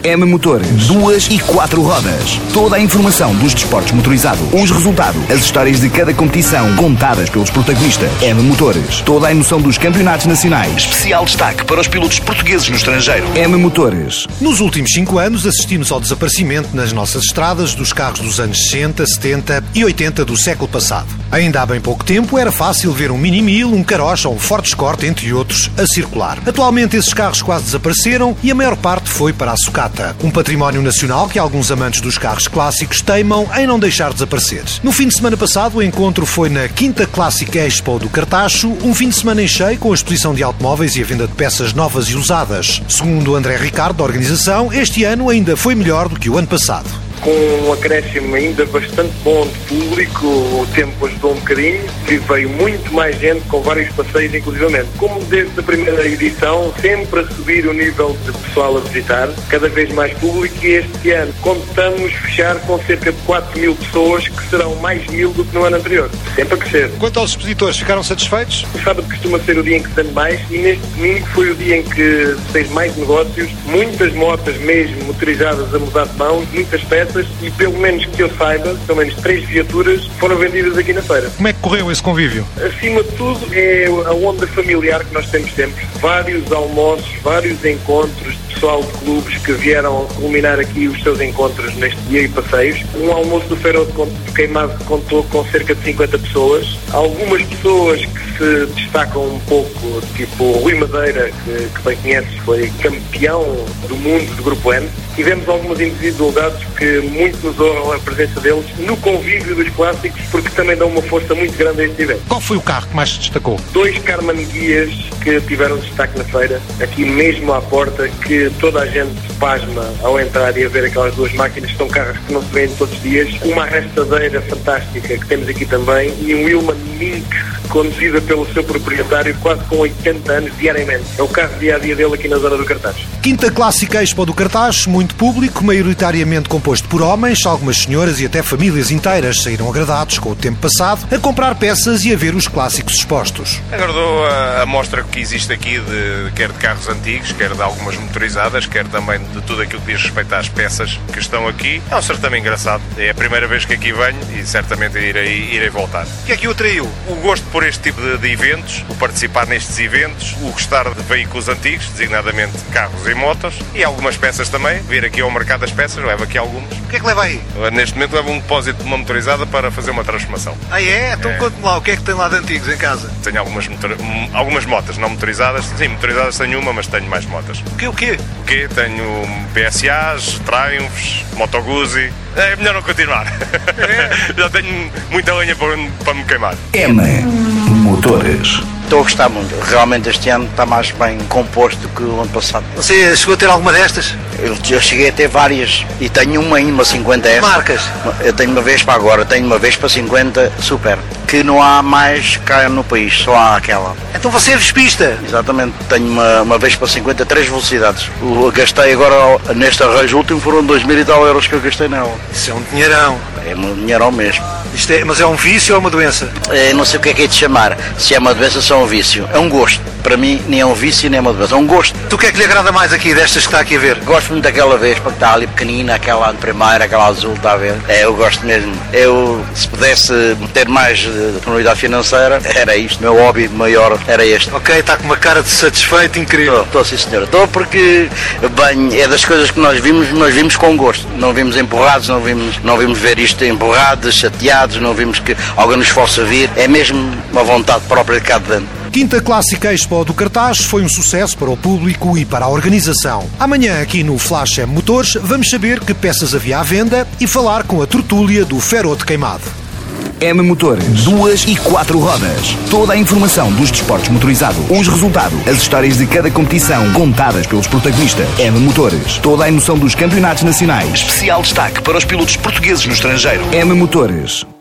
M Motores, 2 e 4 rodas. Toda a informação dos desportos motorizados, os resultados, as histórias de cada competição contadas pelos protagonistas. M Motores, toda a emoção dos campeonatos nacionais. Especial destaque para os pilotos portugueses no estrangeiro. M Motores. Nos últimos 5 anos assistimos ao desaparecimento nas nossas estradas dos carros dos anos 60, 70 e 80 do século passado. Ainda há bem pouco tempo era fácil ver um Mini 1000, um Karosh ou um Ford Escort, entre outros, a circular. Atualmente esses carros quase desapareceram e a maior parte foi para a sucata. Um património nacional que alguns amantes dos carros clássicos teimam em não deixar desaparecer. No fim de semana passado, o encontro foi na Quinta Classic Expo do Cartacho, um fim de semana em cheio com a exposição de automóveis e a venda de peças novas e usadas. Segundo André Ricardo, da organização, este ano ainda foi melhor do que o ano passado. Com um acréscimo ainda bastante bom de público, o tempo ajudou um bocadinho e veio muito mais gente com vários passeios inclusivamente. Como desde a primeira edição, sempre a subir o nível de pessoal a visitar, cada vez mais público, e este ano contamos fechar com cerca de 4.000 pessoas, que serão mais 1.000 do que no ano anterior. Sempre a crescer. Quanto aos expositores, ficaram satisfeitos? O sábado costuma ser o dia em que se anda mais e neste domingo foi o dia em que se fez mais negócios, muitas motas mesmo motorizadas a mudar de mãos, muitas peças. E pelo menos que eu saiba, pelo menos 3 viaturas foram vendidas aqui na feira. Como é que correu esse convívio? Acima de tudo é a onda familiar que nós temos sempre. Vários almoços, vários encontros de pessoal de clubes que vieram culminar aqui os seus encontros neste dia e passeios. Um almoço do Feirão de Queimado contou com cerca de 50 pessoas. Algumas pessoas que se destacam um pouco, tipo o Rui Madeira, que bem conheces, foi campeão do mundo do Grupo N. Tivemos algumas individualidades que muito nos honram a presença deles no convívio dos clássicos, porque também dão uma força muito grande a este evento. Qual foi o carro que mais se destacou? 2 Karmann Guias que tiveram destaque na feira, aqui mesmo à porta, que toda a gente pasma ao entrar e a ver aquelas 2 máquinas, que são carros que não se vêem todos os dias. Uma arrastadeira fantástica que temos aqui também e um Willmann Mink, conduzida pelo seu proprietário, quase com 80 anos diariamente. É o carro dia-a-dia dele aqui na zona do Cartaz. Quinta Clássica Expo do Cartaz, muito público, maioritariamente composto por homens, algumas senhoras e até famílias inteiras saíram agradados com o tempo passado a comprar peças e a ver os clássicos expostos. Agradou a mostra que existe aqui, quer de carros antigos, quer de algumas motorizadas, quer também de tudo aquilo que diz respeito às peças que estão aqui. É um certame engraçado. É a primeira vez que aqui venho e certamente irei voltar. O que é que o atraiu? O gosto por este tipo de eventos, o participar nestes eventos, o gostar de veículos antigos, designadamente carros e motos, e algumas peças também. Vir aqui ao mercado das peças, levo aqui algumas. O que é que leva aí? Neste momento levo um depósito de uma motorizada para fazer uma transformação. Ah é? Então conte-me lá, o que é que tem lá de antigos em casa? Tenho algumas motas não motorizadas. Sim, motorizadas tenho uma, mas tenho mais motas. O quê? Tenho PSAs, Triumphs, Moto Guzzi. É melhor não continuar. Já tenho muita lenha para me queimar. M Motores. Estou a gostar muito. Realmente este ano está mais bem composto do que o ano passado. Você chegou a ter alguma destas? Eu cheguei a ter várias e tenho uma ainda, uma 50S. Marcas? Eu tenho uma Vespa agora, tenho uma Vespa 50 Super, que não há mais cá no país, só há aquela. Então você é vespista? Exatamente, tenho uma Vespa 50, 3 velocidades. Gastei agora, neste arranjo último, foram 2.000 e tal euros que eu gastei nela. Isso é um dinheirão. É um dinheirão mesmo. Mas é um vício ou é uma doença? Não sei o que é de chamar. Se é uma doença, só um vício. É um gosto. Para mim, nem é um vício, nem é uma doença. É um gosto. Tu o que é que lhe agrada mais aqui, destas que está aqui a ver? Gosto muito daquela Vespa que está ali pequenina, aquela de primeira, aquela azul, está a ver? Eu gosto mesmo. Se pudesse ter mais disponibilidade financeira, era isto. O meu hobby maior era este. Ok, está com uma cara de satisfeito, incrível. Estou sim, senhora. Estou porque, bem, é das coisas que nós vimos com gosto. Não vimos empurrados, não vimos ver isto empurrados, chateados, não vimos que alguém nos força a vir. É mesmo uma vontade própria de cá de dentro. Quinta Clássica Expo do Cartaz foi um sucesso para o público e para a organização. Amanhã, aqui no Flash M Motores, vamos saber que peças havia à venda e falar com a tertúlia do Feirão de Queimado. M Motores, 2 e 4 rodas. Toda a informação dos desportos motorizados, os resultados, as histórias de cada competição contadas pelos protagonistas. M Motores, toda a emoção dos campeonatos nacionais. Especial destaque para os pilotos portugueses no estrangeiro. M Motores.